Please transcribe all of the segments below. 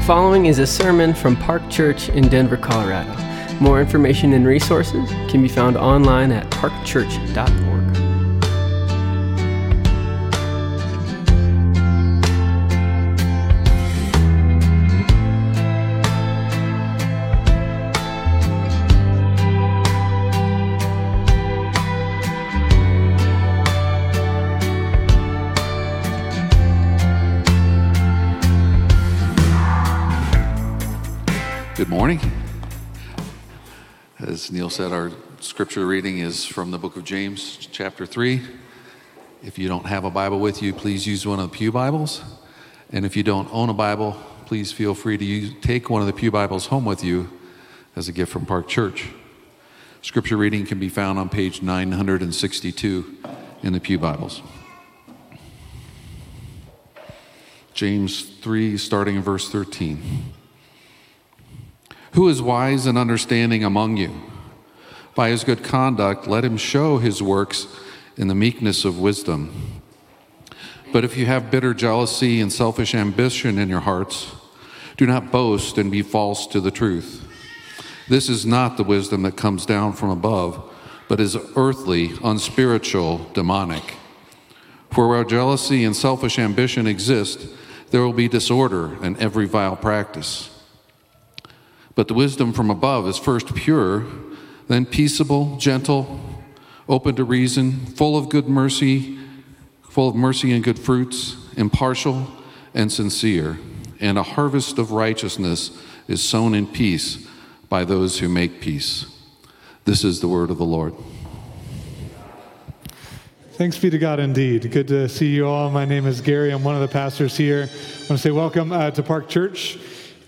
following is a sermon from Park Church in Denver, Colorado. More information and resources can be found online at parkchurch.org. Good morning. As Neil said, our scripture reading is from the book of James, chapter 3. If you don't have a Bible with you, please use one of the Pew Bibles. And if you don't own a Bible, please feel free to take one of the Pew Bibles home with you as a gift from Park Church. Scripture reading can be found on page 962 in the Pew Bibles. James 3, starting in verse 13. Who is wise and understanding among you? By his good conduct, let him show his works in the meekness of wisdom. But if you have bitter jealousy and selfish ambition in your hearts, do not boast and be false to the truth. This is not the wisdom that comes down from above, but is earthly, unspiritual, demonic. For where jealousy and selfish ambition exist, there will be disorder and every vile practice. But the wisdom from above is first pure, then peaceable, gentle, open to reason, full of mercy and good fruits, impartial and sincere. And a harvest of righteousness is sown in peace by those who make peace. This is the word of the Lord. Thanks be to God indeed. Good to see you all. My name is Gary. I'm one of the pastors here. I want to say welcome to Park Church.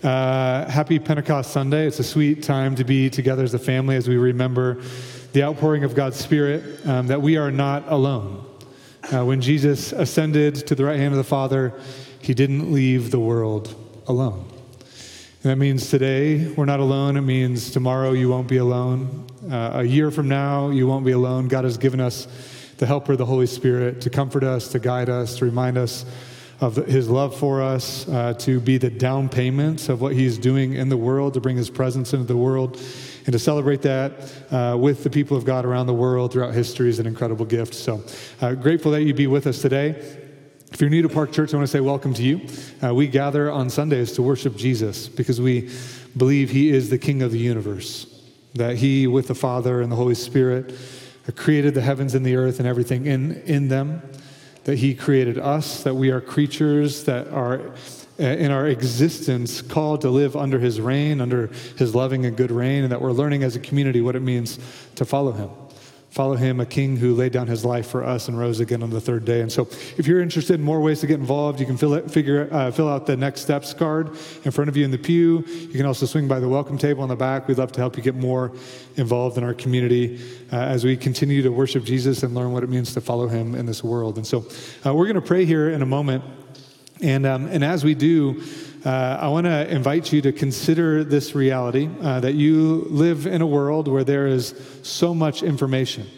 Happy Pentecost Sunday. It's a sweet time to be together as a family as we remember the outpouring of God's Spirit, that we are not alone. When Jesus ascended to the right hand of the Father, he didn't leave the world alone. And that means today we're not alone. It means tomorrow you won't be alone. A year from now you won't be alone. God has given us the helper, the Holy Spirit, to comfort us, to guide us, to remind us of his love for us, to be the down payment of what he's doing in the world, to bring his presence into the world, and to celebrate that with the people of God around the world throughout history is an incredible gift. So grateful that you be with us today. If you're new to Park Church, I want to say welcome to you. We gather on Sundays to worship Jesus because we believe he is the King of the universe, that he, with the Father and the Holy Spirit, created the heavens and the earth and everything in them, that he created us, that we are creatures that are in our existence called to live under his reign, under his loving and good reign, and that we're learning as a community what it means to follow him. Follow him, a king who laid down his life for us and rose again on the third day. And so if you're interested in more ways to get involved, you can fill out the Next Steps card in front of you in the pew. You can also swing by the welcome table in the back. We'd love to help you get more involved in our community as we continue to worship Jesus and learn what it means to follow him in this world. And so we're going to pray here in a moment. And as we do, I want to invite you to consider this reality, that you live in a world where there is so much information.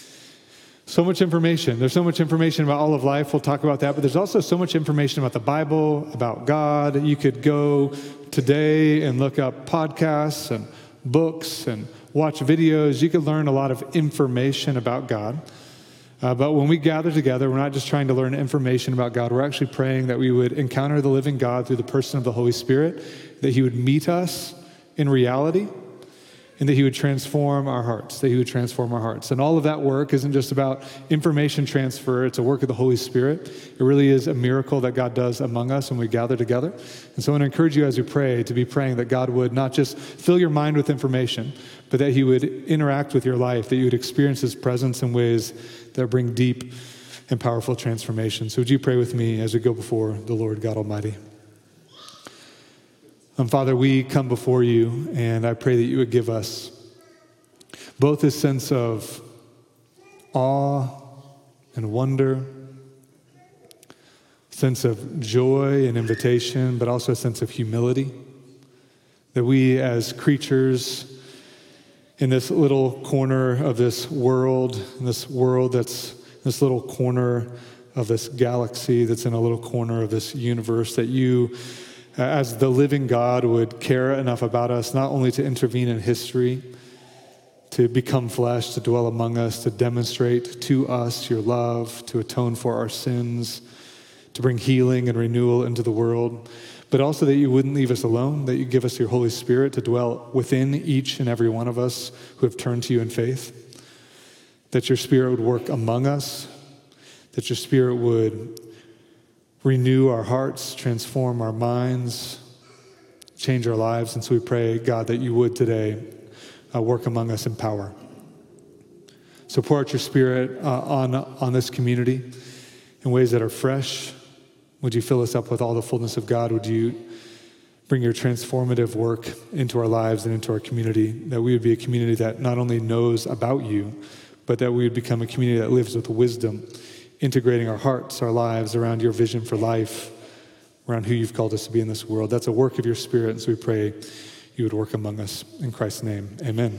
So much information. There's so much information about all of life. We'll talk about that. But there's also so much information about the Bible, about God. You could go today and look up podcasts and books and watch videos. You could learn a lot of information about God. But when we gather together, we're not just trying to learn information about God. We're actually praying that we would encounter the living God through the person of the Holy Spirit, that he would meet us in reality, and that he would transform our hearts, And all of that work isn't just about information transfer. It's a work of the Holy Spirit. It really is a miracle that God does among us when we gather together. And so I want to encourage you as you pray to be praying that God would not just fill your mind with information, but that he would interact with your life, that you would experience his presence in ways that bring deep and powerful transformation. So would you pray with me as we go before the Lord God Almighty? Father, we come before you, and I pray that you would give us both a sense of awe and wonder, a sense of joy and invitation, but also a sense of humility, that we as creatures in this little corner of this world, that's this little corner of this galaxy that's in a little corner of this universe, that you as the living God would care enough about us, not only to intervene in history, to become flesh, to dwell among us, to demonstrate to us your love, to atone for our sins, to bring healing and renewal into the world, but also that you wouldn't leave us alone, that you give us your Holy Spirit to dwell within each and every one of us who have turned to you in faith, that your Spirit would work among us, that your Spirit would renew our hearts, transform our minds, change our lives. And so we pray, God, that you would today work among us in power. So pour out your Spirit on this community in ways that are fresh. Would you fill us up with all the fullness of God? Would you bring your transformative work into our lives and into our community, that we would be a community that not only knows about you, but that we would become a community that lives with wisdom, integrating our hearts, our lives around your vision for life, around who you've called us to be in this world. That's a work of your Spirit, and so we pray you would work among us. In Christ's name, amen.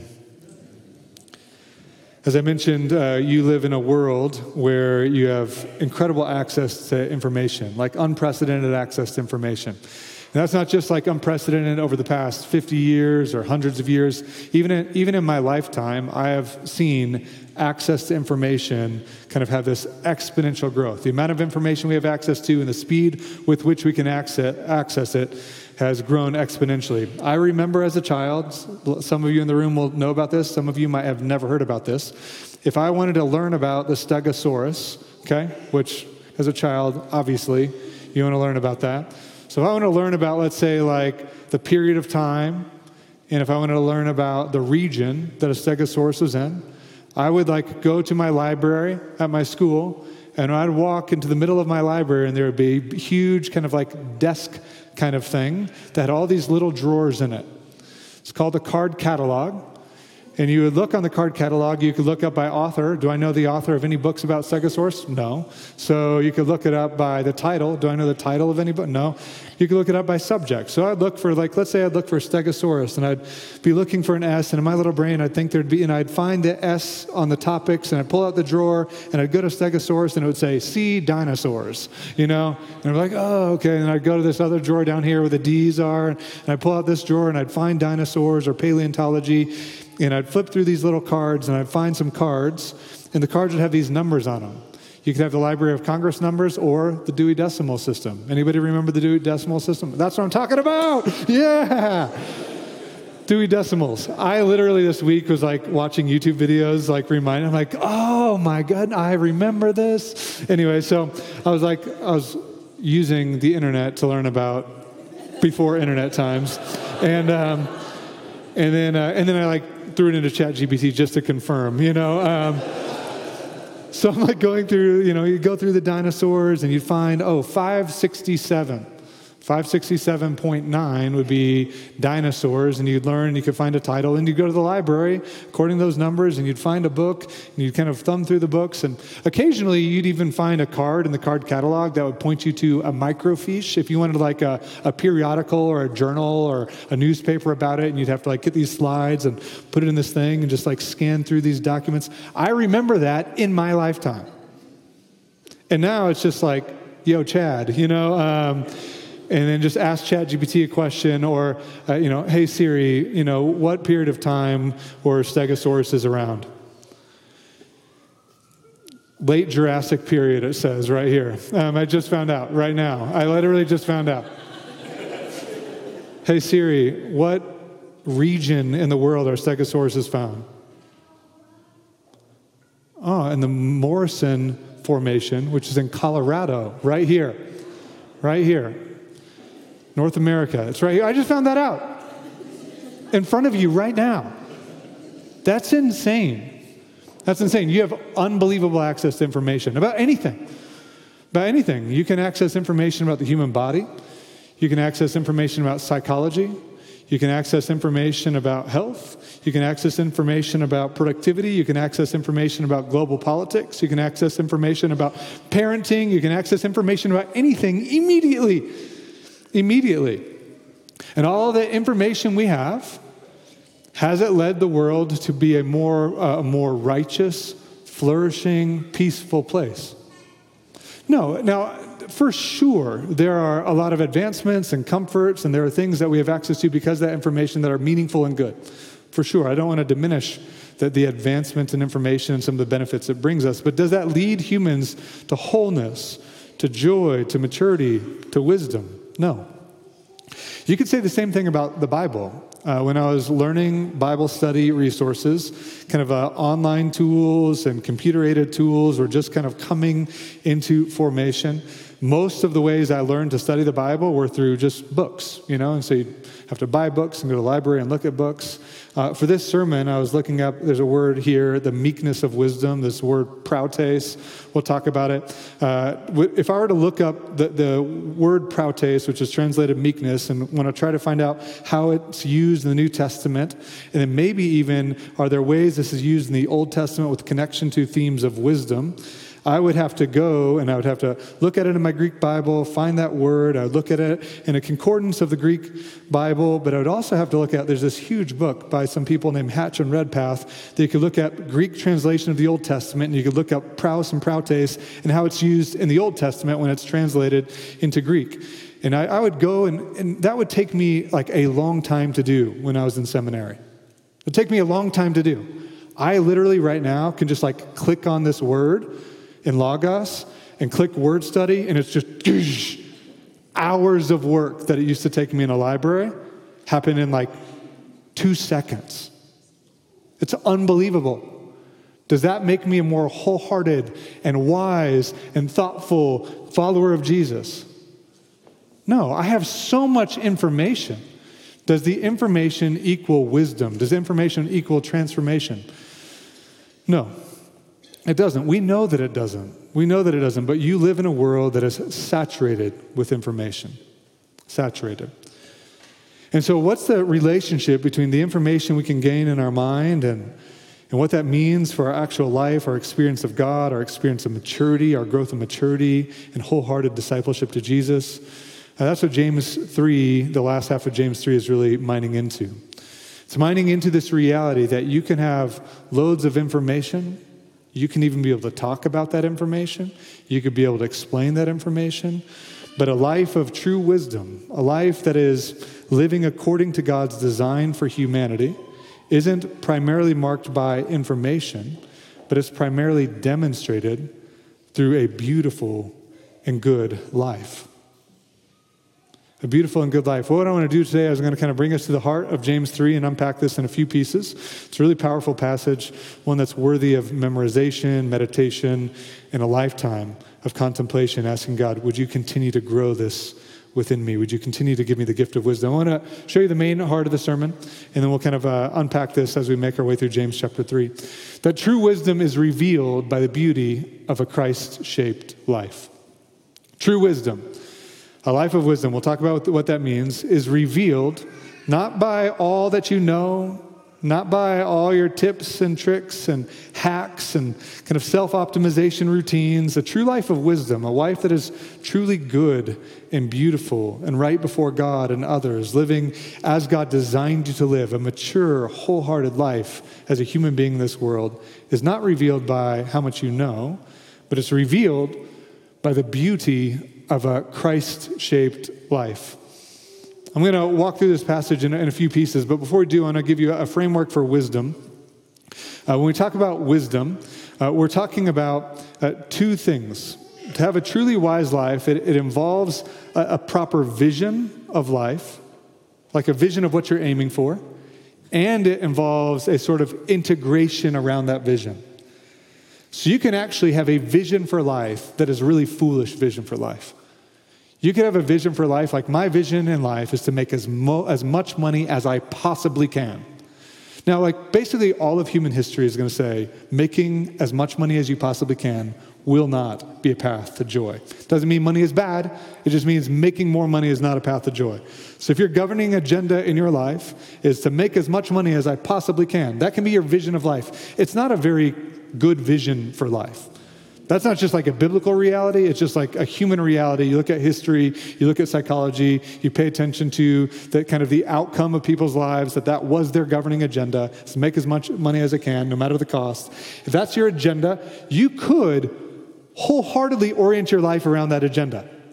As I mentioned, you live in a world where you have incredible access to information, like unprecedented access to information. And that's not just like unprecedented over the past 50 years or hundreds of years. Even in my lifetime, I have seen access to information kind of have this exponential growth. The amount of information we have access to and the speed with which we can access it has grown exponentially. I remember as a child, some of you in the room will know about this, some of you might have never heard about this. If I wanted to learn about the Stegosaurus, okay, which as a child, obviously, you want to learn about that. So if I want to learn about, let's say, like the period of time, and if I wanted to learn about the region that a Stegosaurus was in, I would like go to my library at my school, and I'd walk into the middle of my library, and there would be a huge kind of like desk kind of thing that had all these little drawers in it. It's called a card catalog. And you would look on the card catalog, you could look up by author. Do I know the author of any books about Stegosaurus? No. So you could look it up by the title. Do I know the title of any book? No. You could look it up by subject. So I'd look for, like, let's say I'd look for Stegosaurus, and I'd be looking for an S, and in my little brain I'd think there'd be, and I'd find the S on the topics, and I'd pull out the drawer, and I'd go to Stegosaurus, and it would say, see dinosaurs, you know? And I'm like, oh, okay. And I'd go to this other drawer down here where the D's are, and I'd pull out this drawer, and I'd find dinosaurs or paleontology. And I'd flip through these little cards, and I'd find some cards, and the cards would have these numbers on them. You could have the Library of Congress numbers or the Dewey Decimal System. Anybody remember the Dewey Decimal System? That's what I'm talking about! Yeah! Dewey Decimals. I literally this week was like watching YouTube videos, like reminding, I'm like, oh my God, I remember this. Anyway, so I was using the internet to learn about before internet times. And then I like threw it into ChatGPT just to confirm, you know. So I'm like going through, you know, you go through the dinosaurs and you find, 567. 567.9 would be dinosaurs, and you'd learn, you could find a title, and you'd go to the library according to those numbers, and you'd find a book, and you'd kind of thumb through the books, and occasionally you'd even find a card in the card catalog that would point you to a microfiche if you wanted like a periodical or a journal or a newspaper about it, and you'd have to like get these slides and put it in this thing and just like scan through these documents. I remember that in my lifetime. And now it's just like, yo, Chad, you know, and then just ask ChatGPT a question, or, hey Siri, what period of time were Stegosaurus around? Late Jurassic period, it says right here. I just found out right now. I literally just found out. Hey Siri, what region in the world are Stegosaurus found? Oh, in the Morrison Formation, which is in Colorado, right here. Right here. North America. It's right here. I just found that out in front of you right now. That's insane. That's insane. You have unbelievable access to information about anything. About anything. You can access information about the human body. You can access information about psychology. You can access information about health. You can access information about productivity. You can access information about global politics. You can access information about parenting. You can access information about anything immediately. And all the information we have, has it led the world to be a more righteous, flourishing, peaceful place? No. Now, for sure, there are a lot of advancements and comforts, and there are things that we have access to because of that information that are meaningful and good. For sure, I don't want to diminish the advancement in information and some of the benefits it brings us, but does that lead humans to wholeness, to joy, to maturity, to wisdom? No. You could say the same thing about the Bible. When I was learning Bible study resources, kind of online tools and computer-aided tools were just kind of coming into formation. Most of the ways I learned to study the Bible were through just books, and so you have to buy books and go to the library and look at books. For this sermon, I was looking up, there's a word here, the meekness of wisdom, this word prautes. We'll talk about it. If I were to look up the word prautes, which is translated meekness, and want to try to find out how it's used in the New Testament, and then maybe even are there ways this is used in the Old Testament with connection to themes of wisdom, I would have to go and I would have to look at it in my Greek Bible, find that word. I would look at it in a concordance of the Greek Bible, but I would also have to look at, there's this huge book by some people named Hatch and Redpath that you could look at Greek translation of the Old Testament, and you could look up praus and prautes and how it's used in the Old Testament when it's translated into Greek. And I would go, and that would take me like a long time to do when I was in seminary. It would take me a long time to do. I literally right now can just like click on this word in Logos and click word study, and it's just hours of work that it used to take me in a library happen in like 2 seconds. It's unbelievable. Does that make me a more wholehearted and wise and thoughtful follower of Jesus? No, I have so much information. Does the information equal wisdom? Does information equal transformation? No. It doesn't. We know that it doesn't. We know that it doesn't, but you live in a world that is saturated with information. Saturated. And so what's the relationship between the information we can gain in our mind and what that means for our actual life, our experience of God, our experience of maturity, our growth of maturity, and wholehearted discipleship to Jesus? That's what James 3, the last half of James 3 is really mining into. It's mining into this reality that you can have loads of information. You can even be able to talk about that information. You could be able to explain that information. But a life of true wisdom, a life that is living according to God's design for humanity, isn't primarily marked by information, but it's primarily demonstrated through a beautiful and good life. A beautiful and good life. What I want to do today is I'm going to kind of bring us to the heart of James 3 and unpack this in a few pieces. It's a really powerful passage, one that's worthy of memorization, meditation, and a lifetime of contemplation, asking God, would you continue to grow this within me? Would you continue to give me the gift of wisdom? I want to show you the main heart of the sermon, and then we'll kind of unpack this as we make our way through James chapter 3. That true wisdom is revealed by the beauty of a Christ-shaped life. True wisdom. A life of wisdom, we'll talk about what that means, is revealed not by all that you know, not by all your tips and tricks and hacks and kind of self-optimization routines. A true life of wisdom, a life that is truly good and beautiful and right before God and others, living as God designed you to live, a mature, wholehearted life as a human being in this world, is not revealed by how much you know, but it's revealed by the beauty of a Christ-shaped life. I'm going to walk through this passage in a few pieces, but before we do, I want to give you a framework for wisdom. When we talk about wisdom, we're talking about two things. To have a truly wise life, it involves a proper vision of life, like a vision of what you're aiming for, and it involves a sort of integration around that vision. So you can actually have a vision for life that is a really foolish vision for life. You can have a vision for life, like my vision in life is to make as much money as I possibly can. Now, like basically all of human history is going to say, making as much money as you possibly can will not be a path to joy. Doesn't mean money is bad. It just means making more money is not a path to joy. So if your governing agenda in your life is to make as much money as I possibly can, that can be your vision of life. It's not a very good vision for life. That's not just like a biblical reality. It's just like a human reality. You look at history, you look at psychology, you pay attention to the kind of the outcome of people's lives, that was their governing agenda, is to make as much money as I can, no matter the cost. If that's your agenda, you could wholeheartedly orient your life around that agenda.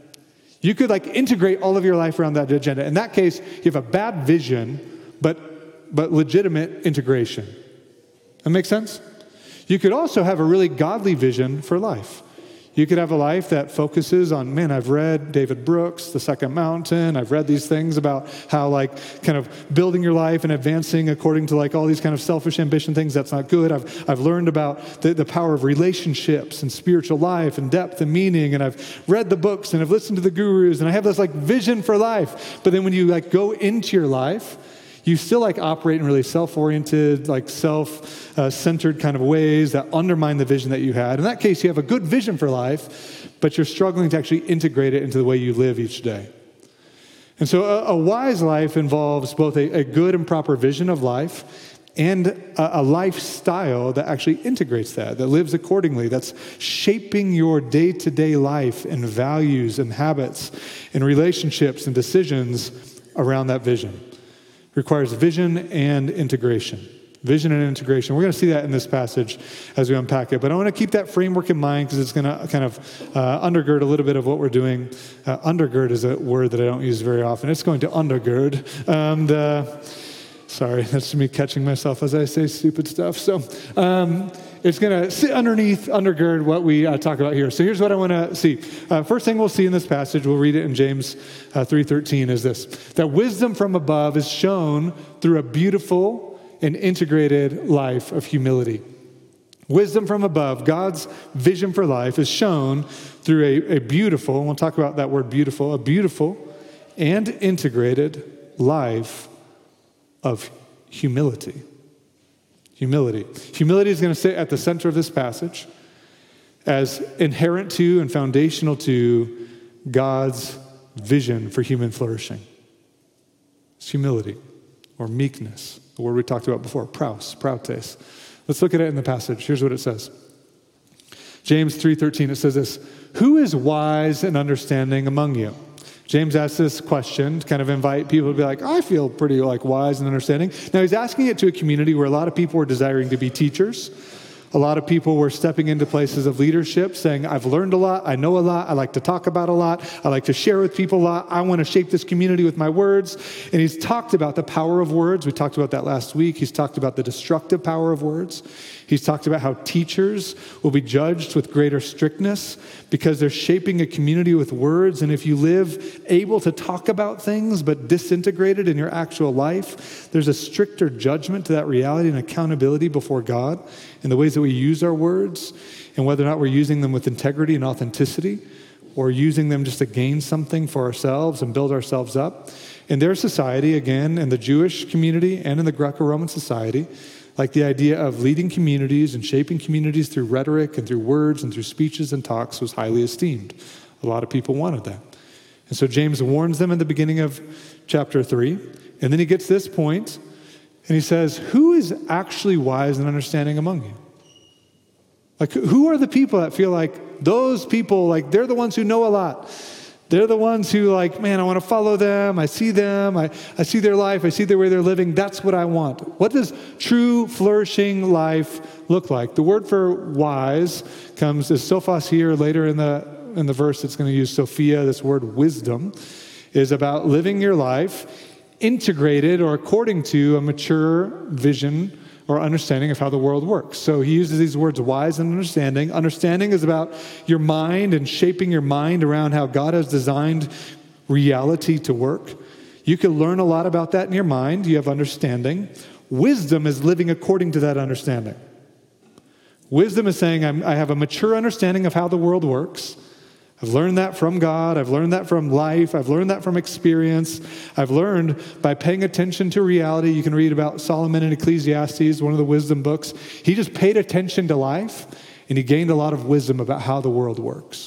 You could like integrate all of your life around that agenda. In that case, you have a bad vision, but legitimate integration. That makes sense? You could also have a really godly vision for life. You could have a life that focuses on, man, I've read David Brooks, The Second Mountain. I've read these things about how like kind of building your life and advancing according to like all these kind of selfish ambition things. That's not good. I've learned about the power of relationships and spiritual life and depth and meaning. And I've read the books and I've listened to the gurus and I have this like vision for life. But then when you like go into your life, you still like operate in really self-oriented, like self-centered kind of ways that undermine the vision that you had. In that case, you have a good vision for life, but you're struggling to actually integrate it into the way you live each day. And so a wise life involves both a good and proper vision of life and a lifestyle that actually integrates that lives accordingly, that's shaping your day-to-day life and values and habits and relationships and decisions around that vision. Requires vision and integration. Vision and integration. We're going to see that in this passage as we unpack it. But I want to keep that framework in mind because it's going to kind of undergird a little bit of what we're doing. Undergird is a word that I don't use very often. It's going to undergird. Sorry, that's me catching myself as I say stupid stuff. So it's going to sit undergird what we talk about here. So here's what I want to see. First thing we'll see in this passage, we'll read it in James 3:13, is this: that wisdom from above is shown through a beautiful and integrated life of humility. Wisdom from above, God's vision for life, is shown through a beautiful, and we'll talk about that word beautiful, a beautiful and integrated life of humility. Humility. Humility is going to sit at the center of this passage as inherent to and foundational to God's vision for human flourishing. It's humility or meekness, the word we talked about before, prautes. Let's look at it in the passage. Here's what it says. James 3:13, it says this: who is wise and understanding among you? James asks this question to kind of invite people to be like, I feel pretty like wise and understanding. Now he's asking it to a community where a lot of people were desiring to be teachers. A lot of people were stepping into places of leadership saying, I've learned a lot, I know a lot, I like to talk about a lot, I like to share with people a lot, I want to shape this community with my words. And he's talked about the power of words. We talked about that last week. He's talked about the destructive power of words. He's talked about how teachers will be judged with greater strictness because they're shaping a community with words. And if you live able to talk about things but disintegrated in your actual life, there's a stricter judgment to that reality and accountability before God in the ways that we use our words and whether or not we're using them with integrity and authenticity or using them just to gain something for ourselves and build ourselves up. In their society, again, in the Jewish community and in the Greco-Roman society, like the idea of leading communities and shaping communities through rhetoric and through words and through speeches and talks was highly esteemed. A lot of people wanted that. And so James warns them in the beginning of chapter 3. And then he gets this point and he says, who is actually wise and understanding among you? Like, who are the people that feel like those people, like they're the ones who know a lot? They're the ones who like, man, I want to follow them. I see them. I see their life. I see the way they're living. That's what I want. What does true flourishing life look like? The word for wise comes as sophos here. Later in the verse, it's going to use Sophia. This word wisdom is about living your life integrated or according to a mature vision or understanding of how the world works. So he uses these words, wise and understanding. Understanding is about your mind and shaping your mind around how God has designed reality to work. You can learn a lot about that in your mind. You have understanding. Wisdom is living according to that understanding. Wisdom is saying, I have a mature understanding of how the world works. I've learned that from God. I've learned that from life. I've learned that from experience. I've learned by paying attention to reality. You can read about Solomon in Ecclesiastes, one of the wisdom books. He just paid attention to life, and he gained a lot of wisdom about how the world works.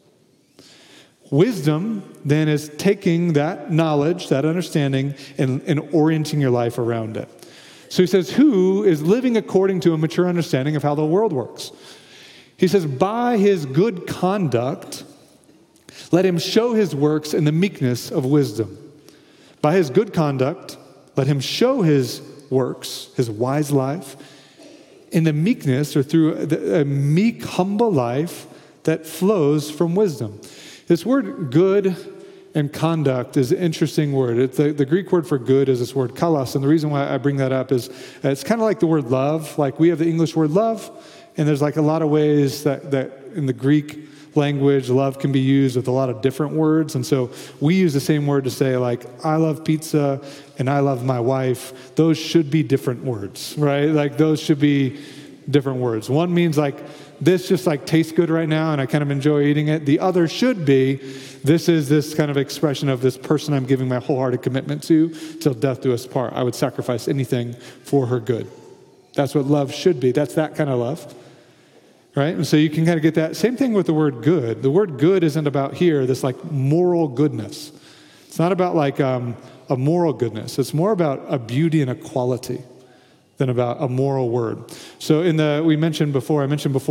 Wisdom, then, is taking that knowledge, that understanding, and orienting your life around it. So he says, who is living according to a mature understanding of how the world works? He says, by his good conduct, let him show his works in the meekness of wisdom. By his good conduct, let him show his works, his wise life, in the meekness or through a meek, humble life that flows from wisdom. This word good and conduct is an interesting word. The Greek word for good is this word kalos, and the reason why I bring that up is it's kind of like the word love. Like we have the English word love, and there's like a lot of ways that in the Greek language, love can be used with a lot of different words. And so we use the same word to say like, I love pizza and I love my wife. Those should be different words, right? Like those should be different words. One means like, this just like tastes good right now and I kind of enjoy eating it. The other should be, this is this kind of expression of this person I'm giving my wholehearted commitment to till death do us part. I would sacrifice anything for her good. That's what love should be. That's that kind of love. Right? And so you can kind of get that. Same thing with the word good. The word good isn't about here, this like moral goodness. It's not about like a moral goodness. It's more about a beauty and a quality than about a moral word. So I mentioned before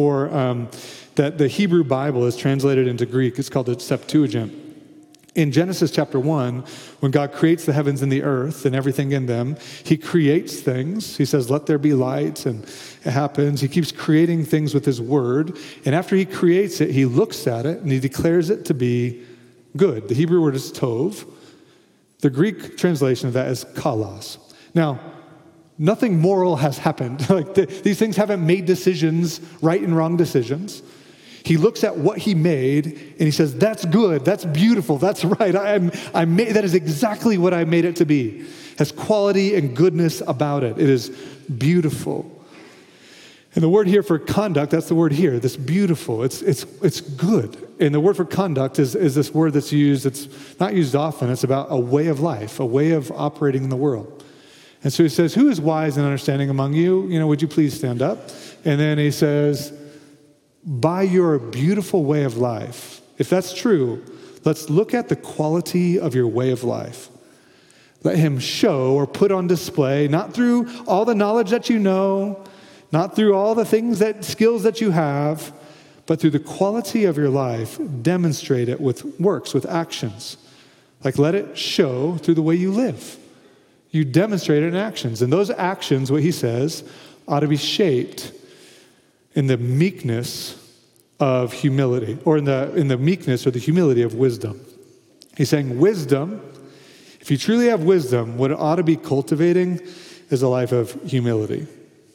that the Hebrew Bible is translated into Greek. It's called the Septuagint. In Genesis chapter 1, when God creates the heavens and the earth and everything in them, he creates things. He says, let there be light, and it happens. He keeps creating things with his word. And after he creates it, he looks at it and he declares it to be good. The Hebrew word is tov. The Greek translation of that is kalos. Now, nothing moral has happened. Like these things haven't made decisions, right and wrong decisions. He looks at what he made and he says, that's good, that's beautiful, that's right. That is exactly what I made it to be. It has quality and goodness about it. It is beautiful. And the word here for conduct, that's the word here, this beautiful, it's good. And the word for conduct is this word that's used, it's not used often, it's about a way of life, a way of operating in the world. And so he says, who is wise and understanding among you? Would you please stand up? And then he says, by your beautiful way of life. If that's true, let's look at the quality of your way of life. Let him show or put on display, not through all the knowledge that you know, not through all the skills that you have, but through the quality of your life, demonstrate it with works, with actions. Like let it show through the way you live. You demonstrate it in actions. And those actions, what he says, ought to be shaped in the meekness of humility, or in the meekness or the humility of wisdom. He's saying wisdom, if you truly have wisdom, what it ought to be cultivating is a life of humility,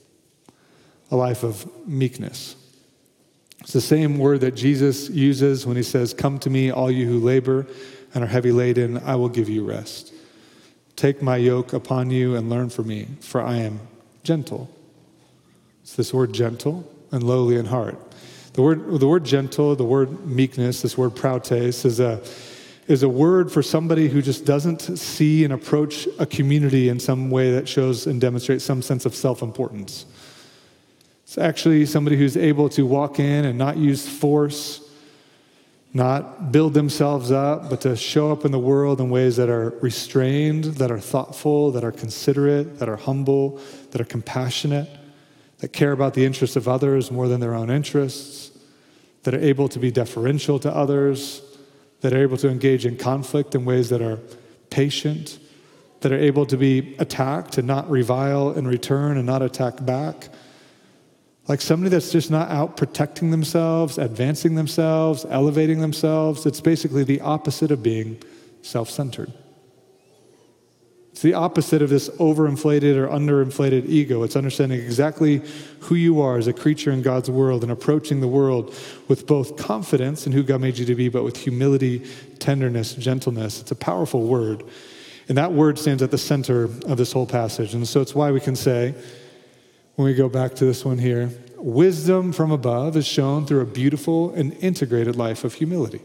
a life of meekness. It's the same word that Jesus uses when he says, come to me, all you who labor and are heavy laden, I will give you rest. Take my yoke upon you and learn from me, for I am gentle. It's this word gentle and lowly in heart. The word gentle, the word meekness, this word prautes is a word for somebody who just doesn't see and approach a community in some way that shows and demonstrates some sense of self-importance. It's actually somebody who's able to walk in and not use force, not build themselves up, but to show up in the world in ways that are restrained, that are thoughtful, that are considerate, that are humble, that are compassionate, that care about the interests of others more than their own interests, that are able to be deferential to others, that are able to engage in conflict in ways that are patient, that are able to be attacked and not revile in return and not attack back. Like somebody that's just not out protecting themselves, advancing themselves, elevating themselves. It's basically the opposite of being self-centered. It's the opposite of this overinflated or underinflated ego. It's understanding exactly who you are as a creature in God's world and approaching the world with both confidence in who God made you to be, but with humility, tenderness, gentleness. It's a powerful word. And that word stands at the center of this whole passage. And so it's why we can say, when we go back to this one here, wisdom from above is shown through a beautiful and integrated life of humility.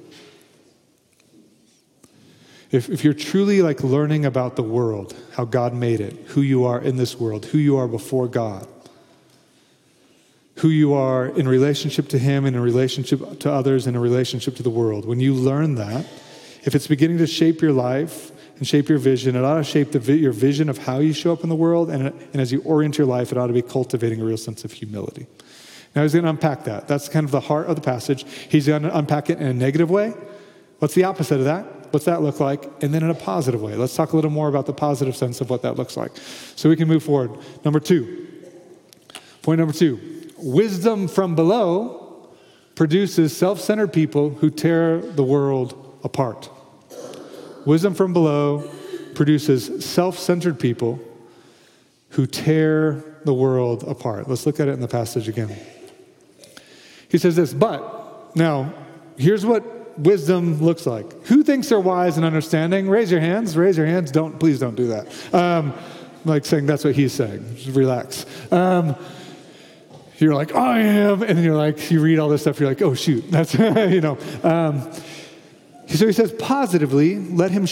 If you're truly like learning about the world, how God made it, who you are in this world, who you are before God, who you are in relationship to him and in relationship to others and in relationship to the world, when you learn that, if it's beginning to shape your life and shape your vision, it ought to shape your vision of how you show up in the world, and as you orient your life, it ought to be cultivating a real sense of humility. Now he's going to unpack that. That's kind of the heart of the passage. He's going to unpack it in a negative way. What's the opposite of that? What's that look like? And then in a positive way. Let's talk a little more about the positive sense of what that looks like. So we can move forward. Point number two, wisdom from below produces self-centered people who tear the world apart. wisdom from below produces self-centered people who tear the world apart. Let's look at it in the passage again. He says this, but now, here's what wisdom looks like. Who thinks they're wise and understanding? Raise your hands. Raise your hands. Please don't do that. Like saying that's what he's saying. Just relax. You're like, I am. And then you're like, you read all this stuff. You're like, oh, shoot. That's, So he says positively, let him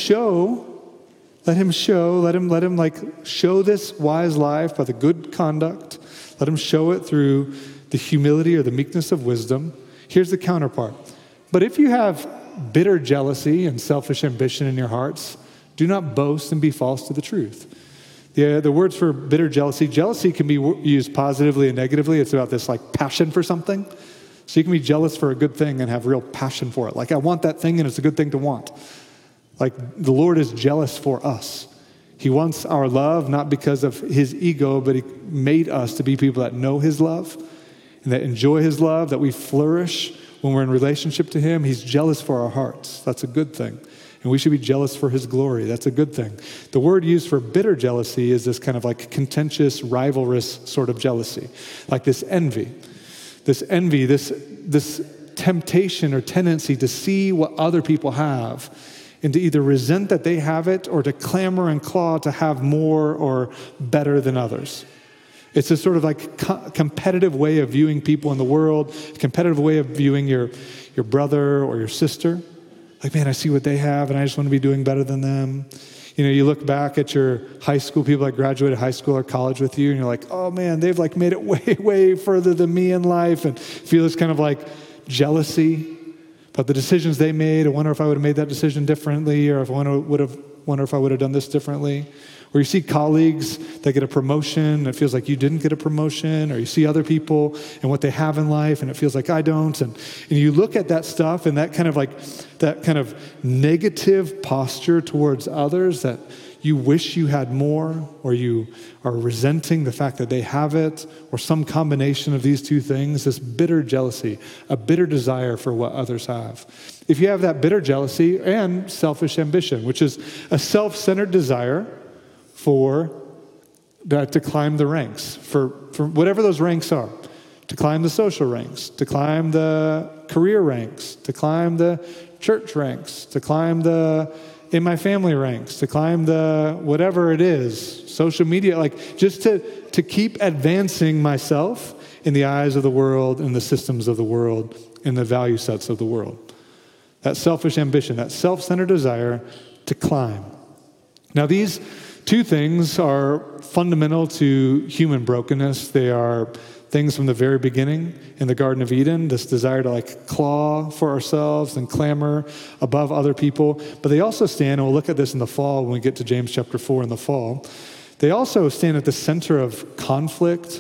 like show this wise life by the good conduct. Let him show it through the humility or the meekness of wisdom. Here's the counterpart. But if you have bitter jealousy and selfish ambition in your hearts, do not boast and be false to the truth. The words for bitter jealousy can be used positively and negatively. It's about this like passion for something. So you can be jealous for a good thing and have real passion for it. Like, I want that thing and it's a good thing to want. Like, the Lord is jealous for us. He wants our love, not because of his ego, but he made us to be people that know his love and that enjoy his love, that we flourish when we're in relationship to him. He's jealous for our hearts. That's a good thing. And we should be jealous for his glory. That's a good thing. The word used for bitter jealousy is this kind of like contentious, rivalrous sort of jealousy. Like this envy, this temptation or tendency to see what other people have and to either resent that they have it or to clamor and claw to have more or better than others. It's a sort of like competitive way of viewing people in the world, a competitive way of viewing your brother or your sister. Like, man, I see what they have, and I just want to be doing better than them. You look back at your high school, people that graduated high school or college with you, and you're like, oh, man, they've like made it way, way further than me in life, and feel this kind of like jealousy about the decisions they made. I wonder if I would have made that decision differently, or if I wonder if I would have done this differently. Or you see colleagues that get a promotion, and it feels like you didn't get a promotion, or you see other people and what they have in life, and it feels like I don't. And you look at that stuff and that kind of negative posture towards others that you wish you had more, or you are resenting the fact that they have it, or some combination of these two things, this bitter jealousy, a bitter desire for what others have. If you have that bitter jealousy and selfish ambition, which is a self-centered desire to climb the ranks, for whatever those ranks are, to climb the social ranks, to climb the career ranks, to climb the church ranks, to climb the in my family ranks, to climb the whatever it is, social media, like just to keep advancing myself in the eyes of the world, in the systems of the world, in the value sets of the world. That selfish ambition, that self-centered desire to climb. Now these two things are fundamental to human brokenness. They are things from the very beginning in the Garden of Eden, this desire to like claw for ourselves and clamor above other people. But they also stand, and we'll look at this in the fall when we get to James chapter 4 in the fall. They also stand at the center of conflict,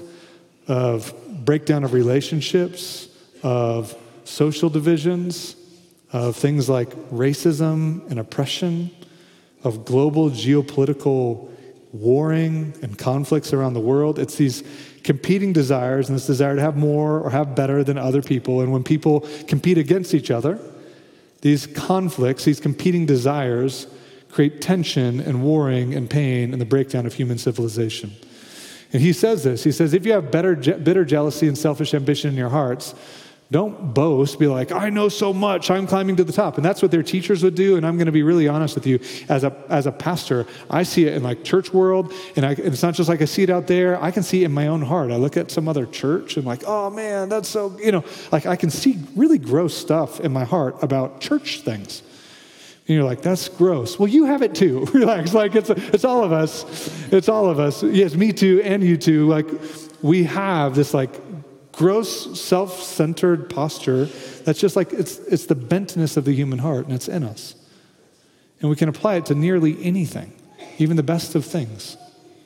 of breakdown of relationships, of social divisions, of things like racism and oppression, of global geopolitical warring and conflicts around the world. It's these competing desires and this desire to have more or have better than other people. And when people compete against each other, these conflicts, these competing desires create tension and warring and pain and the breakdown of human civilization. And he says this. He says, if you have bitter jealousy and selfish ambition in your hearts, don't boast, be like, I know so much, I'm climbing to the top. And that's what their teachers would do. And I'm going to be really honest with you. As a pastor, I see it in like church world. And it's not just like I see it out there. I can see it in my own heart. I look at some other church and like, oh man, that's so, like I can see really gross stuff in my heart about church things. And you're like, that's gross. Well, you have it too. Relax. Like it's all of us. It's all of us. Yes, me too, and you too. Like we have this like gross, self-centered posture that's just like, it's the bentness of the human heart, and it's in us. And we can apply it to nearly anything, even the best of things.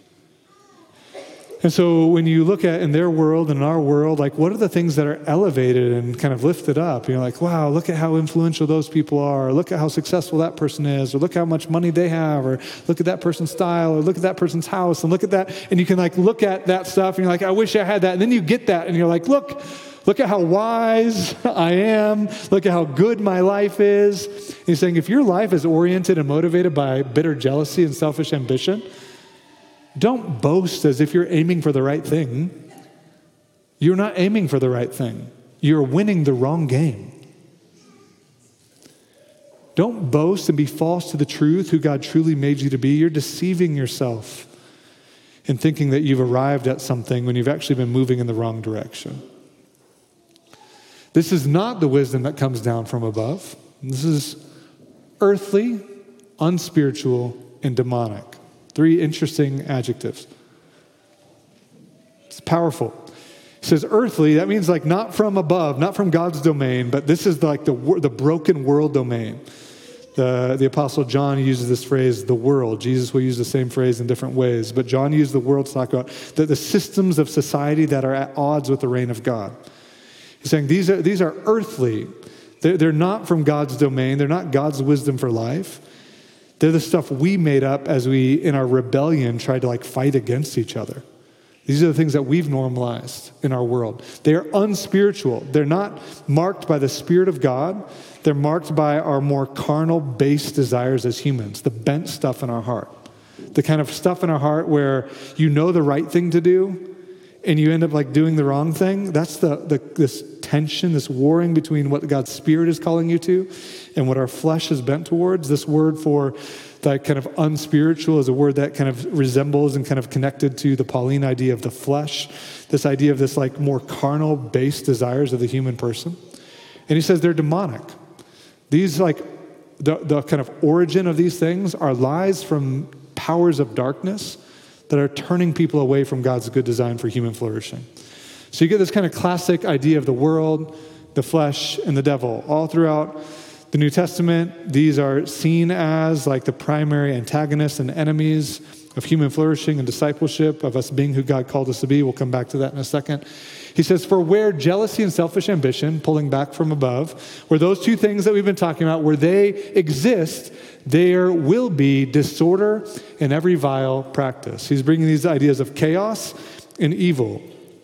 And so when you look at in their world and in our world, like what are the things that are elevated and kind of lifted up? You're like, wow, look at how influential those people are. Or look at how successful that person is. Or look how much money they have. Or look at that person's style. Or look at that person's house. And look at that. And you can like look at that stuff and you're like, I wish I had that. And then you get that and you're like, look Look at how wise I am. Look at how good my life is. He's saying if your life is oriented and motivated by bitter jealousy and selfish ambition, don't boast as if you're aiming for the right thing. You're not aiming for the right thing. You're winning the wrong game. Don't boast and be false to the truth, who God truly made you to be. You're deceiving yourself in thinking that you've arrived at something when you've actually been moving in the wrong direction. This is not the wisdom that comes down from above. This is earthly, unspiritual, and demonic. 3 interesting adjectives. It's powerful. It says earthly, that means like not from above, not from God's domain, but this is like the broken world domain. The Apostle John uses this phrase, the world. Jesus will use the same phrase in different ways, but John used the world to talk about the systems of society that are at odds with the reign of God. He's saying these are earthly. They're not from God's domain. They're not God's wisdom for life. They're the stuff we made up as we, in our rebellion, tried to like fight against each other. These are the things that we've normalized in our world. They are unspiritual. They're not marked by the Spirit of God. They're marked by our more carnal-based desires as humans, the bent stuff in our heart. The kind of stuff in our heart where you know the right thing to do and you end up like doing the wrong thing. That's this tension, this warring between what God's Spirit is calling you to and what our flesh is bent towards. This word for that kind of unspiritual is a word that kind of resembles and kind of connected to the Pauline idea of the flesh, this idea of this like more carnal-based desires of the human person. And he says they're demonic. These like, the kind of origin of these things are lies from powers of darkness that are turning people away from God's good design for human flourishing. So you get this kind of classic idea of the world, the flesh, and the devil all throughout the New Testament. These are seen as like the primary antagonists and enemies of human flourishing and discipleship, of us being who God called us to be. We'll come back to that in a second. He says, for where jealousy and selfish ambition, pulling back from above, where those 2 things that we've been talking about, where they exist, there will be disorder in every vile practice. He's bringing these ideas of chaos and evil.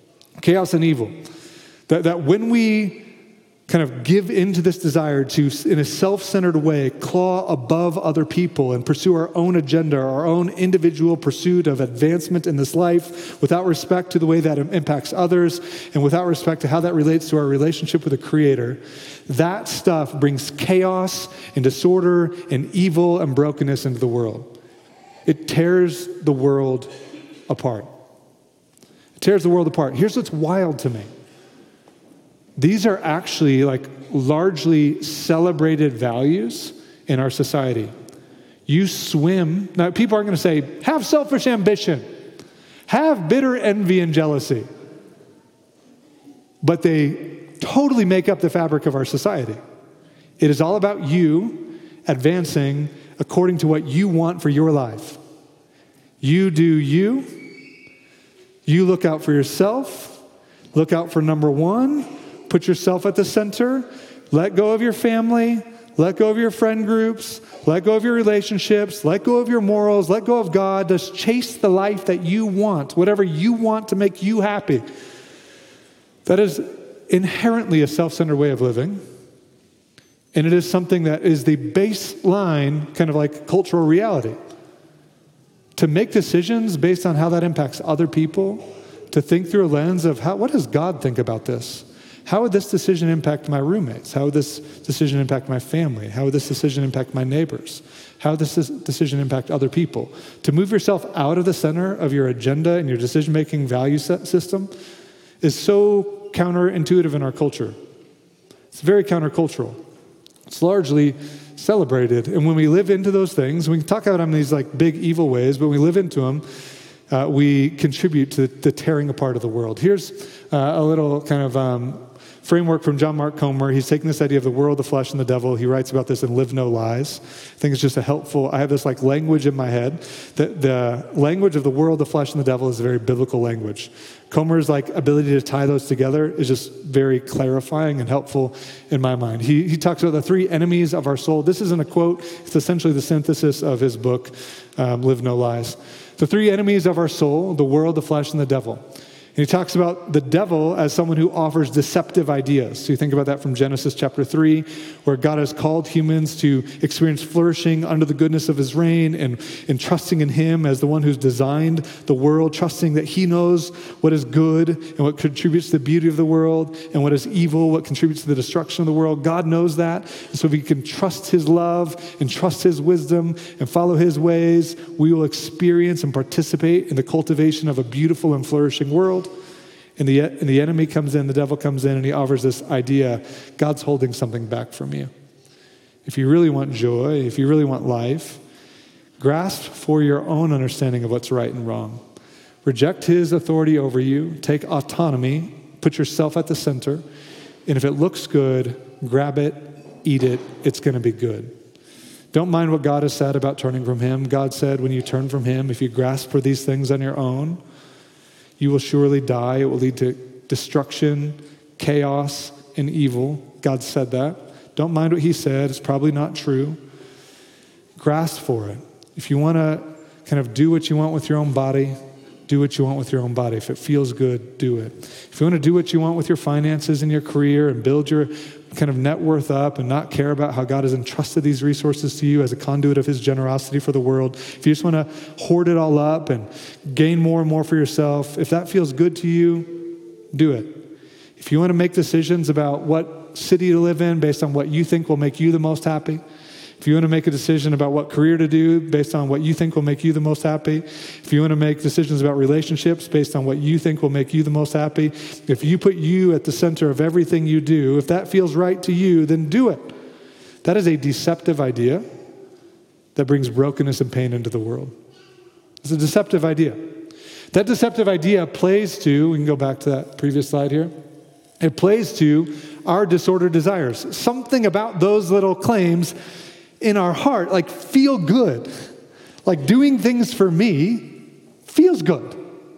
Chaos and evil. That when we kind of give into this desire to, in a self-centered way, claw above other people and pursue our own agenda, our own individual pursuit of advancement in this life without respect to the way that impacts others and without respect to how that relates to our relationship with the Creator, that stuff brings chaos and disorder and evil and brokenness into the world. It tears the world apart. It tears the world apart. Here's what's wild to me. These are actually like largely celebrated values in our society. You swim. Now, people aren't going to say, have selfish ambition, have bitter envy and jealousy. But they totally make up the fabric of our society. It is all about you advancing according to what you want for your life. You do you. You look out for yourself. Look out for number 1. Put yourself at the center. Let go of your family. Let go of your friend groups. Let go of your relationships. Let go of your morals. Let go of God. Just chase the life that you want, whatever you want to make you happy. That is inherently a self-centered way of living. And it is something that is the baseline kind of like cultural reality. To make decisions based on how that impacts other people, to think through a lens of what does God think about this? How would this decision impact my roommates? How would this decision impact my family? How would this decision impact my neighbors? How would this decision impact other people? To move yourself out of the center of your agenda and your decision-making value system is so counterintuitive in our culture. It's very countercultural. It's largely celebrated. And when we live into those things, we can talk about them in these like big evil ways, but when we live into them, we contribute to the tearing apart of the world. Here's a little kind of framework from John Mark Comer. He's taking this idea of the world, the flesh, and the devil. He writes about this in Live No Lies. I think it's just I have this like language in my head. The language of the world, the flesh, and the devil is a very biblical language. Comer's like ability to tie those together is just very clarifying and helpful in my mind. He talks about the 3 enemies of our soul. This isn't a quote. It's essentially the synthesis of his book, Live No Lies. The 3 enemies of our soul, the world, the flesh, and the devil. And he talks about the devil as someone who offers deceptive ideas. So you think about that from Genesis chapter 3, where God has called humans to experience flourishing under the goodness of his reign and trusting in him as the one who's designed the world, trusting that he knows what is good and what contributes to the beauty of the world and what is evil, what contributes to the destruction of the world. God knows that. And so if we can trust his love and trust his wisdom and follow his ways, we will experience and participate in the cultivation of a beautiful and flourishing world. And the enemy comes in, the devil comes in, and he offers this idea, God's holding something back from you. If you really want joy, if you really want life, grasp for your own understanding of what's right and wrong. Reject his authority over you, take autonomy, put yourself at the center, and if it looks good, grab it, eat it, it's going to be good. Don't mind what God has said about turning from him. God said when you turn from him, if you grasp for these things on your own, you will surely die. It will lead to destruction, chaos, and evil. God said that. Don't mind what he said. It's probably not true. Grasp for it. If you want to kind of do what you want with your own body, do what you want with your own body. If it feels good, do it. If you want to do what you want with your finances and your career and build your kind of net worth up and not care about how God has entrusted these resources to you as a conduit of his generosity for the world, if you just want to hoard it all up and gain more and more for yourself, if that feels good to you, do it. If you want to make decisions about what city to live in based on what you think will make you the most happy, if you want to make a decision about what career to do based on what you think will make you the most happy, if you want to make decisions about relationships based on what you think will make you the most happy, if you put you at the center of everything you do, if that feels right to you, then do it. That is a deceptive idea that brings brokenness and pain into the world. It's a deceptive idea. That deceptive idea plays to, we can go back to that previous slide here, it plays to our disordered desires. Something about those little claims in our heart, like feel good. Like doing things for me feels good.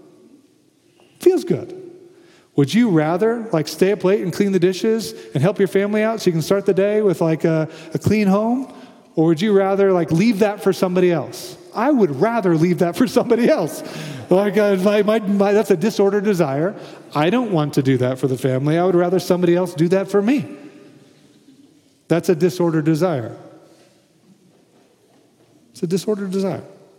Feels good. Would you rather like stay up late and clean the dishes and help your family out so you can start the day with like a clean home? Or would you rather like leave that for somebody else? I would rather leave that for somebody else. Like that's a disordered desire. I don't want to do that for the family. I would rather somebody else do that for me. That's a disordered desire. It's a disordered desire.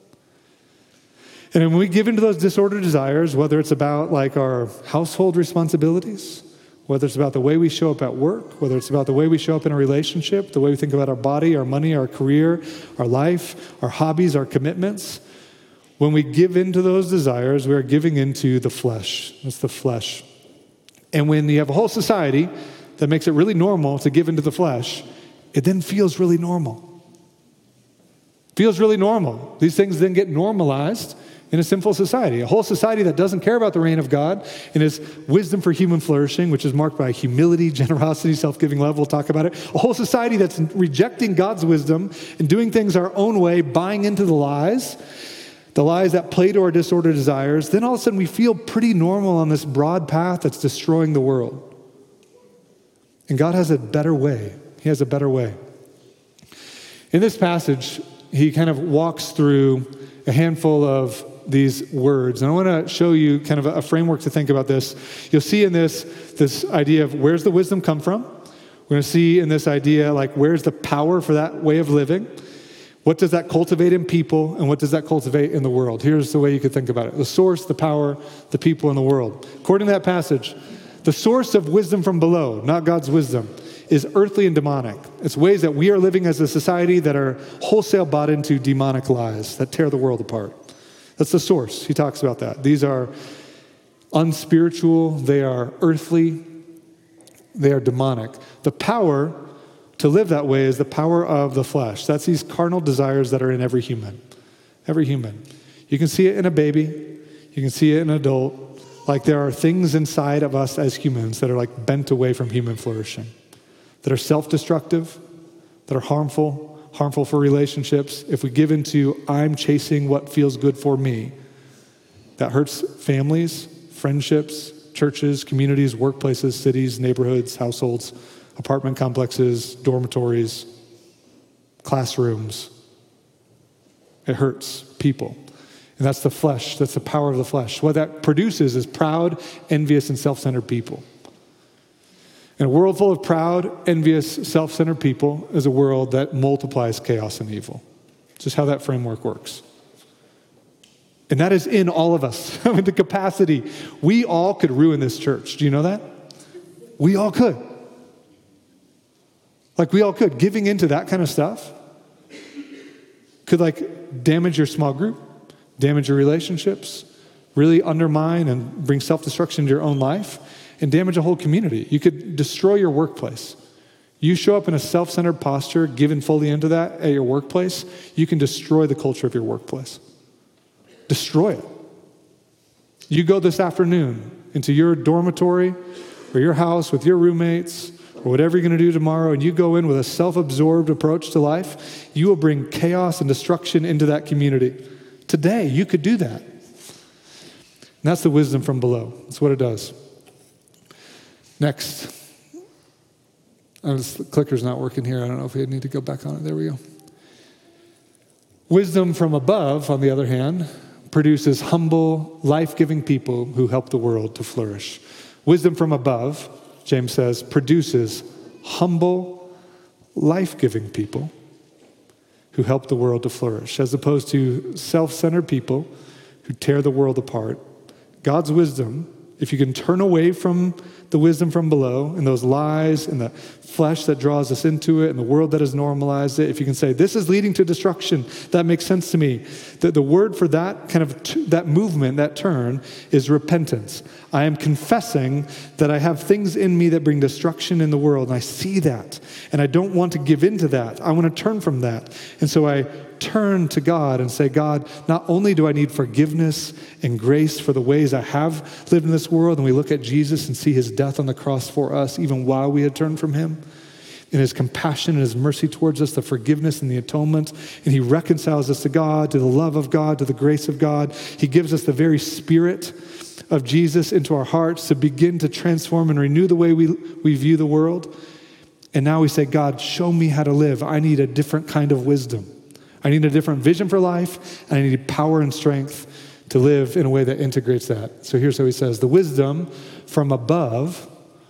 And when we give into those disordered desires, whether it's about like our household responsibilities, whether it's about the way we show up at work, whether it's about the way we show up in a relationship, the way we think about our body, our money, our career, our life, our hobbies, our commitments, when we give into those desires, we are giving into the flesh. It's the flesh. And when you have a whole society that makes it really normal to give into the flesh, it then feels really normal. Feels really normal. These things then get normalized in a sinful society. A whole society that doesn't care about the reign of God and his wisdom for human flourishing, which is marked by humility, generosity, self-giving love. We'll talk about it. A whole society that's rejecting God's wisdom and doing things our own way, buying into the lies that play to our disordered desires. Then all of a sudden we feel pretty normal on this broad path that's destroying the world. And God has a better way. He has a better way. In this passage, he kind of walks through a handful of these words. And I want to show you kind of a framework to think about this. You'll see in this idea of where's the wisdom come from? We're going to see in this idea, like where's the power for that way of living? What does that cultivate in people? And what does that cultivate in the world? Here's the way you could think about it. The source, the power, the people, and the world. According to that passage, the source of wisdom from below, not God's wisdom, is earthly and demonic. It's ways that we are living as a society that are wholesale bought into demonic lies that tear the world apart. That's the source. He talks about that. These are unspiritual. They are earthly. They are demonic. The power to live that way is the power of the flesh. That's these carnal desires that are in every human. Every human. You can see it in a baby. You can see it in an adult. Like there are things inside of us as humans that are like bent away from human flourishing, that are self-destructive, that are harmful for relationships. If we give into, I'm chasing what feels good for me, that hurts families, friendships, churches, communities, workplaces, cities, neighborhoods, households, apartment complexes, dormitories, classrooms. It hurts people. And that's the flesh. That's the power of the flesh. What that produces is proud, envious, and self-centered people. And a world full of proud, envious, self-centered people is a world that multiplies chaos and evil. It's just how that framework works. And that is in all of us. I mean, the capacity. We all could ruin this church. Do you know that? We all could. Like, we all could. Giving into that kind of stuff could, like, damage your small group, damage your relationships, really undermine and bring self-destruction into your own life, and damage a whole community. You could destroy your workplace. You show up in a self-centered posture, given fully into that at your workplace, you can destroy the culture of your workplace. Destroy it. You go this afternoon into your dormitory or your house with your roommates or whatever you're going to do tomorrow, and you go in with a self-absorbed approach to life, you will bring chaos and destruction into that community. Today, you could do that. And that's the wisdom from below. That's what it does. Next. The clicker's not working here. I don't know if we need to go back on it. There we go. Wisdom from above, on the other hand, produces humble, life-giving people who help the world to flourish. Wisdom from above, James says, produces humble, life-giving people who help the world to flourish, as opposed to self-centered people who tear the world apart. God's wisdom, if you can turn away from the wisdom from below and those lies and the flesh that draws us into it and the world that has normalized it, if you can say, this is leading to destruction, that makes sense to me. The word for that kind of that movement, that turn, is repentance. I am confessing that I have things in me that bring destruction in the world, and I see that, and I don't want to give in to that. I want to turn from that. And so I turn to God and say, God, not only do I need forgiveness and grace for the ways I have lived in this world, and we look at Jesus and see his death on the cross for us, even while we had turned from him, in his compassion and his mercy towards us, the forgiveness and the atonement, and he reconciles us to God, to the love of God, to the grace of God. He gives us the very spirit of Jesus into our hearts to begin to transform and renew the way we view the world. And now we say, God, show me how to live. I need a different kind of wisdom. I need a different vision for life, and I need power and strength to live in a way that integrates that. So here's how he says, the wisdom from above,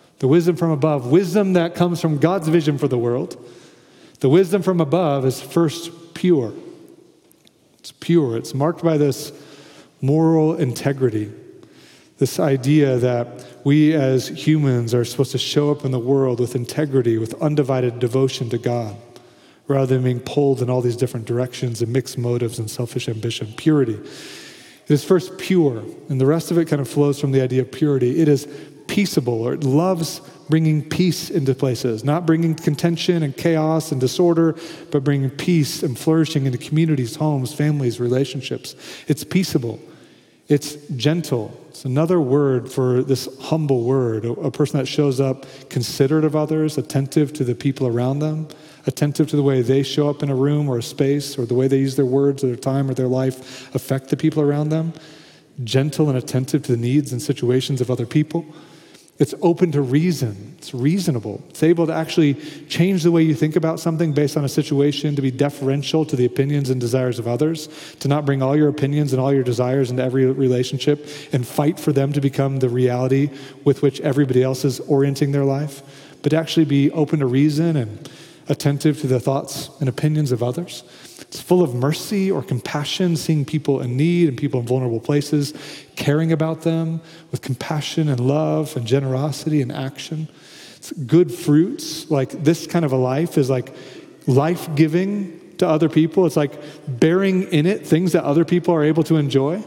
wisdom that comes from God's vision for the world, the wisdom from above is first pure. It's pure. It's marked by this moral integrity, this idea that we as humans are supposed to show up in the world with integrity, with undivided devotion to God, rather than being pulled in all these different directions and mixed motives and selfish ambition. Purity. It is first pure, and the rest of it kind of flows from the idea of purity. It is peaceable, or it loves bringing peace into places, not bringing contention and chaos and disorder, but bringing peace and flourishing into communities, homes, families, relationships. It's peaceable. It's gentle. It's another word for this humble word, a person that shows up considerate of others, attentive to the people around them, attentive to the way they show up in a room or a space, or the way they use their words or their time or their life affect the people around them, gentle and attentive to the needs and situations of other people. It's open to reason. It's reasonable. It's able to actually change the way you think about something based on a situation, to be deferential to the opinions and desires of others, to not bring all your opinions and all your desires into every relationship and fight for them to become the reality with which everybody else is orienting their life, but actually be open to reason and attentive to the thoughts and opinions of others. It's full of mercy or compassion, seeing people in need and people in vulnerable places, caring about them with compassion and love and generosity and action. It's good fruits. Like, this kind of a life is like life-giving to other people. It's like bearing in it things that other people are able to enjoy.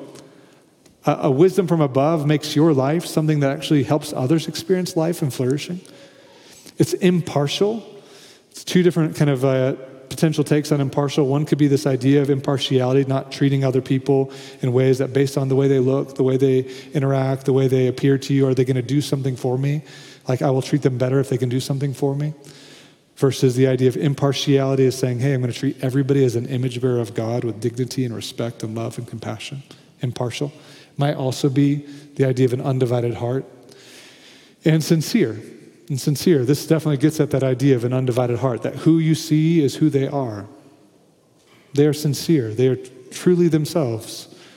A wisdom from above makes your life something that actually helps others experience life and flourishing. It's impartial. It's two different kind of potential takes on impartial. One could be this idea of impartiality, not treating other people in ways that, based on the way they look, the way they interact, the way they appear to you, are they going to do something for me? Like, I will treat them better if they can do something for me. Versus the idea of impartiality is saying, hey, I'm going to treat everybody as an image bearer of God with dignity and respect and love and compassion. Impartial. Might also be the idea of an undivided heart. And sincere. And sincere, this definitely gets at that idea of an undivided heart, that who you see is who they are. They are sincere. They are truly themselves.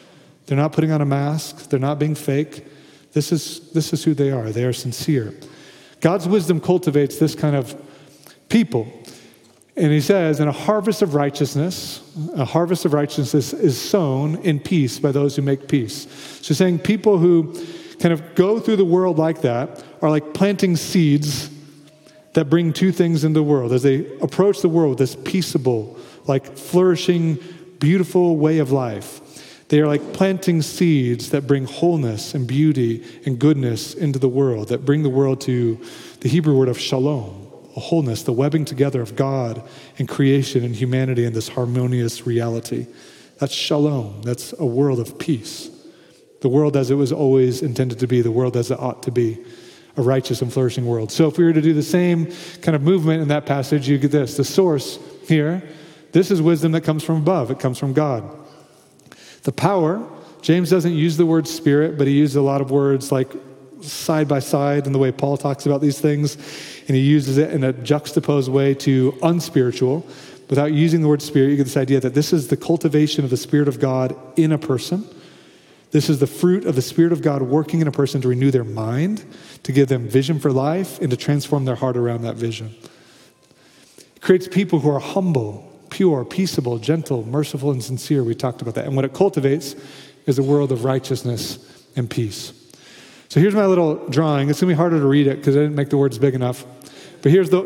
They're not putting on a mask. They're not being fake. This is who they are. They are sincere. God's wisdom cultivates this kind of people. And he says, and a harvest of righteousness is sown in peace by those who make peace. So he's saying people who kind of go through the world like that are like planting seeds that bring two things into the world. As they approach the world with this peaceable, like flourishing, beautiful way of life, they are like planting seeds that bring wholeness and beauty and goodness into the world, that bring the world to the Hebrew word of shalom, a wholeness, the webbing together of God and creation and humanity in this harmonious reality. That's shalom. That's a world of peace. The world as it was always intended to be, the world as it ought to be, a righteous and flourishing world. So if we were to do the same kind of movement in that passage, you get this. The source here, this is wisdom that comes from above. It comes from God. The power, James doesn't use the word spirit, but he uses a lot of words like side by side in the way Paul talks about these things, and he uses it in a juxtaposed way to unspiritual. Without using the word spirit, you get this idea that this is the cultivation of the Spirit of God in a person. This is the fruit of the Spirit of God working in a person to renew their mind, to give them vision for life, and to transform their heart around that vision. It creates people who are humble, pure, peaceable, gentle, merciful, and sincere. We talked about that. And what it cultivates is a world of righteousness and peace. So here's my little drawing. It's going to be harder to read it because I didn't make the words big enough. But here's the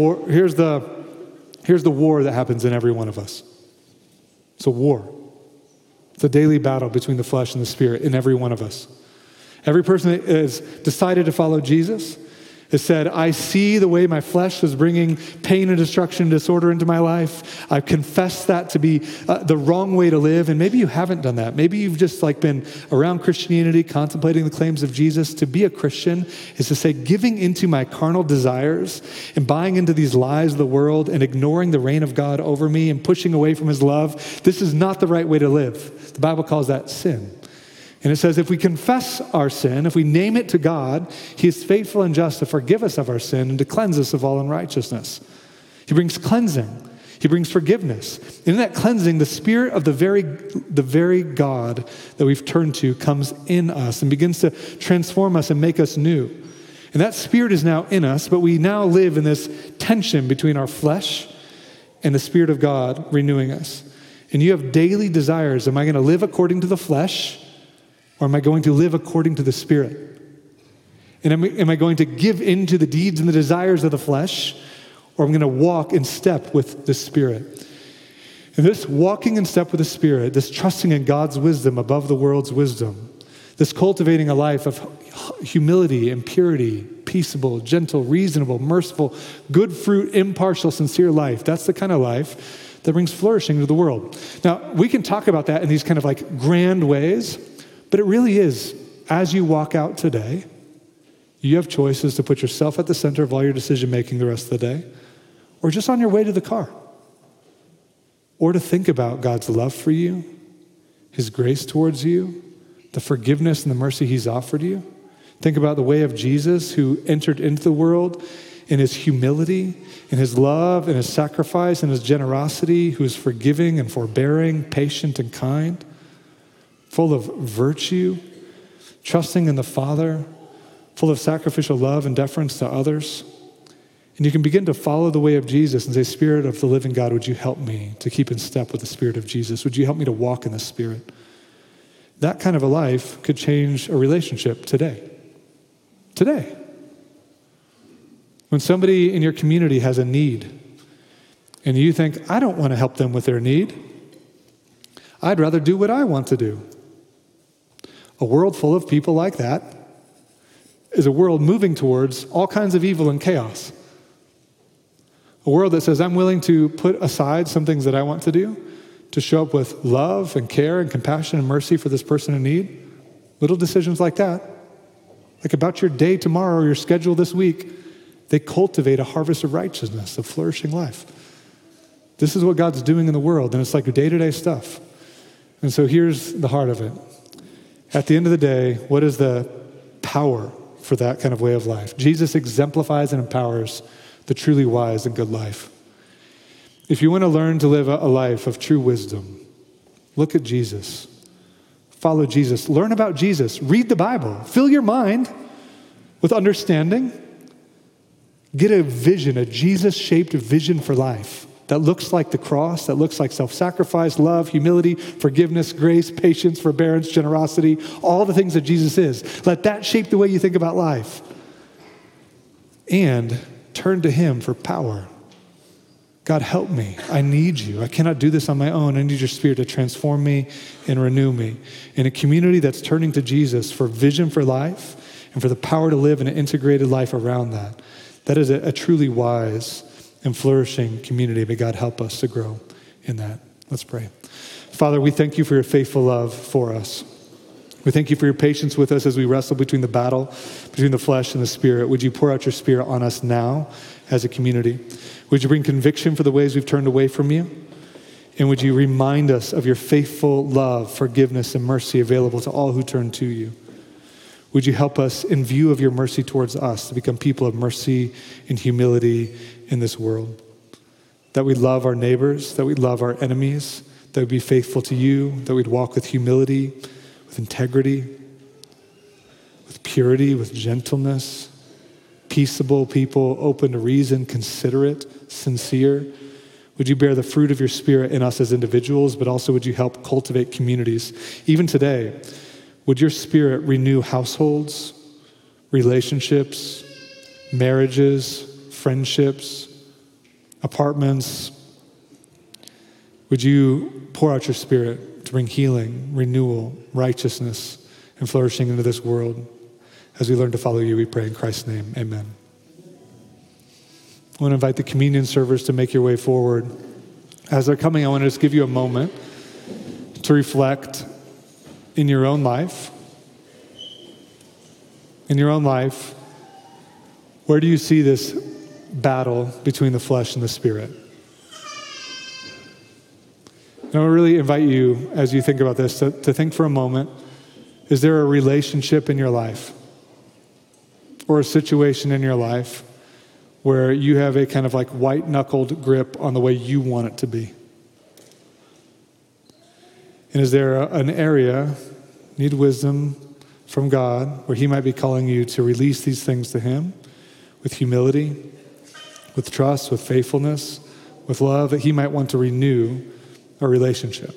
war that happens in every one of us. It's a war. It's a daily battle between the flesh and the spirit in every one of us. Every person that has decided to follow Jesus has said, I see the way my flesh is bringing pain and destruction and disorder into my life. I've confessed that to be the wrong way to live. And maybe you haven't done that. Maybe you've just like been around Christianity, contemplating the claims of Jesus. To be a Christian is to say, giving into my carnal desires and buying into these lies of the world and ignoring the reign of God over me and pushing away from his love. This is not the right way to live. The Bible calls that sin. And it says if we confess our sin, if we name it to God, he is faithful and just to forgive us of our sin and to cleanse us of all unrighteousness. He brings cleansing. He brings forgiveness. And in that cleansing, the Spirit of the very God that we've turned to comes in us and begins to transform us and make us new. And that Spirit is now in us, but we now live in this tension between our flesh and the Spirit of God renewing us. And you have daily desires. Am I going to live according to the flesh? Or am I going to live according to the Spirit? And am I going to give in to the deeds and the desires of the flesh? Or am I going to walk in step with the Spirit? And this walking in step with the Spirit, this trusting in God's wisdom above the world's wisdom, this cultivating a life of humility and purity, peaceable, gentle, reasonable, merciful, good fruit, impartial, sincere life, that's the kind of life that brings flourishing to the world. Now, we can talk about that in these kind of like grand ways, but it really is, as you walk out today, you have choices to put yourself at the center of all your decision-making the rest of the day, or just on your way to the car, or to think about God's love for you, his grace towards you, the forgiveness and the mercy he's offered you. Think about the way of Jesus who entered into the world in his humility, in his love, in his sacrifice, in his generosity, who is forgiving and forbearing, patient and kind, full of virtue, trusting in the Father, full of sacrificial love and deference to others. And you can begin to follow the way of Jesus and say, Spirit of the living God, would you help me to keep in step with the Spirit of Jesus? Would you help me to walk in the Spirit? That kind of a life could change a relationship today. Today. When somebody in your community has a need and you think, I don't want to help them with their need. I'd rather do what I want to do. A world full of people like that is a world moving towards all kinds of evil and chaos. A world that says, I'm willing to put aside some things that I want to do to show up with love and care and compassion and mercy for this person in need. Little decisions like that, like about your day tomorrow or your schedule this week, they cultivate a harvest of righteousness, of flourishing life. This is what God's doing in the world, and it's like day-to-day stuff. And so here's the heart of it. At the end of the day, what is the power for that kind of way of life? Jesus exemplifies and empowers the truly wise and good life. If you want to learn to live a life of true wisdom, look at Jesus. follow Jesus. Learn about Jesus. Read the Bible. Fill your mind with understanding. Get a vision, a Jesus-shaped vision for life that looks like the cross, that looks like self-sacrifice, love, humility, forgiveness, grace, patience, forbearance, generosity, all the things that Jesus is. Let that shape the way you think about life. And turn to him for power. God, help me. I need you. I cannot do this on my own. I need your Spirit to transform me and renew me. In a community that's turning to Jesus for vision for life and for the power to live an integrated life around that, that is a truly wise and flourishing community. May God help us to grow in that. Let's pray. Father, we thank you for your faithful love for us. We thank you for your patience with us as we wrestle between the battle, between the flesh and the Spirit. Would you pour out your Spirit on us now as a community? Would you bring conviction for the ways we've turned away from you? And would you remind us of your faithful love, forgiveness, and mercy available to all who turn to you? Would you help us, in view of your mercy towards us, to become people of mercy and humility in this world? That we love our neighbors, that we love our enemies, that we'd be faithful to you, that we'd walk with humility, with integrity, with purity, with gentleness, peaceable people, open to reason, considerate, sincere. Would you bear the fruit of your Spirit in us as individuals, but also would you help cultivate communities? Even today, would your Spirit renew households, relationships, marriages, friendships, apartments? Would you pour out your Spirit to bring healing, renewal, righteousness, and flourishing into this world? As we learn to follow you, we pray in Christ's name, amen. I want to invite the communion servers to make your way forward. As they're coming, I want to just give you a moment to reflect in your own life. In your own life, where do you see this battle between the flesh and the Spirit? And I really invite you, as you think about this, to think for a moment, is there a relationship in your life or a situation in your life where you have a kind of like white-knuckled grip on the way you want it to be? And is there an area, need wisdom from God, where he might be calling you to release these things to him with humility, with trust, with faithfulness, with love, that he might want to renew a relationship?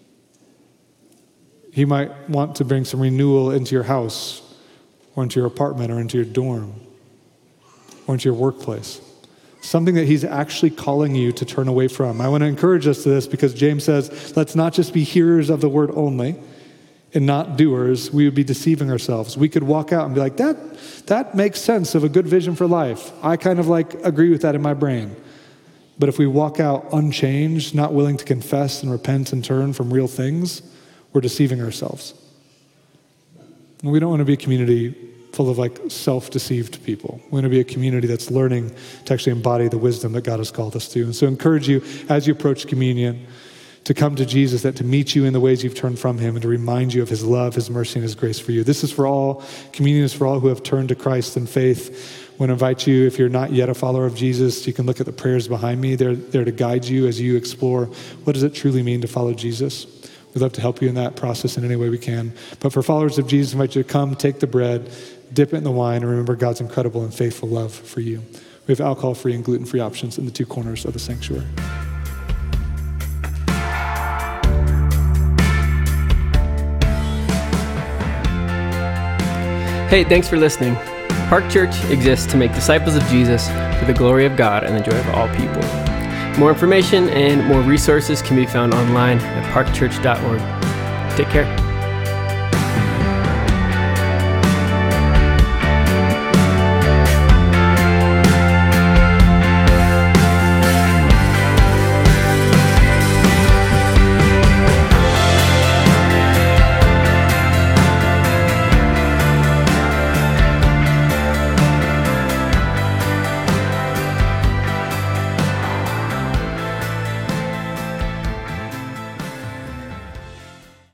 He might want to bring some renewal into your house or into your apartment or into your dorm or into your workplace. Something that he's actually calling you to turn away from. I want to encourage us to this because James says, let's not just be hearers of the word only and not doers. We would be deceiving ourselves. We could walk out and be like, that makes sense of a good vision for life. I kind of like agree with that in my brain. But if we walk out unchanged, not willing to confess and repent and turn from real things, we're deceiving ourselves. And we don't want to be a community full of like self-deceived people. We want to be a community that's learning to actually embody the wisdom that God has called us to. And so I encourage you, as you approach communion, to come to Jesus, that to meet you in the ways you've turned from him and to remind you of his love, his mercy, and his grace for you. This is for all, communion is for all who have turned to Christ in faith. I want to invite you, if you're not yet a follower of Jesus, you can look at the prayers behind me. They're there to guide you as you explore what does it truly mean to follow Jesus. We'd love to help you in that process in any way we can. But for followers of Jesus, I invite you to come, take the bread, dip it in the wine, and remember God's incredible and faithful love for you. We have alcohol-free and gluten-free options in the two corners of the sanctuary. Hey, thanks for listening. Park Church exists to make disciples of Jesus for the glory of God and the joy of all people. More information and more resources can be found online at parkchurch.org. Take care.